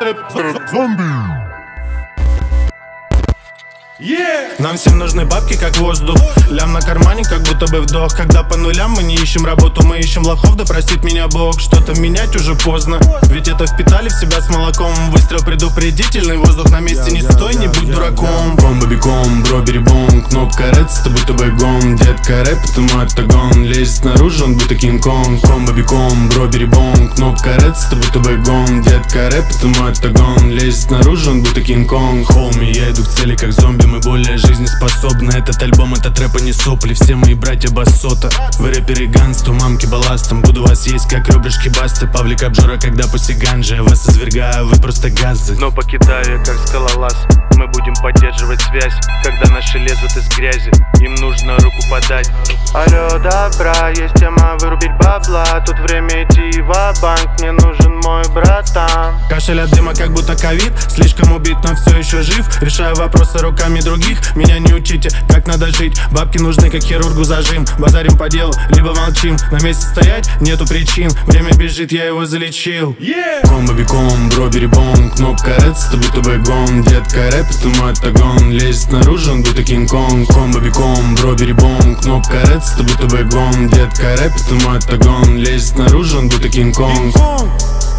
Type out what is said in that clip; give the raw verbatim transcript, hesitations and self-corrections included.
Зомби. Yeah. Нам всем нужны бабки, как воздух. Лям на кармане, как будто бы вдох. Когда по нулям мы не ищем работу, мы ищем лохов, да простит меня Бог. Что-то менять уже поздно, ведь это впитали в себя с молоком. Выстрел предупредительный, воздух на месте, не стой, не будь дураком. Бомба биком, бро бери-бом, кнопка ред, это будто бы гон. Детка рэп, это мой октагон, лезет снаружи, он будто Кинг-Конг. Комбо биком, бро бери-бом, кнопка ред, это будто бы гон. Детка рэп, это мой октагон, лезет снаружи, он будто Кинг-Конг. Хоуми, я иду к цели как зомби, мы более жизнеспособны. Этот альбом, это рэп, а не сопли. Все мои братья басота. Вы рэперы гансту, мамки балластом. Буду вас есть, как ребрышки басты. Павлик обжора, когда после ганжи я вас извергаю, вы просто газы. Но покидаю я, как скалолаз. Мы будем поддерживать связь, когда наши лезут из грязи. Им нужно руку подать. Алло, добра, есть тема вырубить бабла. Тут время идти в банк, мне нужен мой братан. Кашель от дыма, как будто ковид. Слишком убит, но все еще жив. Решаю вопросы руками других. Меня не учите, как надо жить. Бабки нужны, как хирургу зажим. Базарим по делу, либо молчим. На месте стоять нету причин. Время бежит, я его залечил. Yeah. Комбо биком, бро бери-бом, кнопка ред, это будто бы гон. Детка рэп, это мой октагон, лезет снаружи, он будто Кинг-Конг. Комбо биком, бро бери-бом, кнопка ред, это будто бы гон. Детка рэп, это мой октагон, лезет снаружи, он будто Кинг-Конг.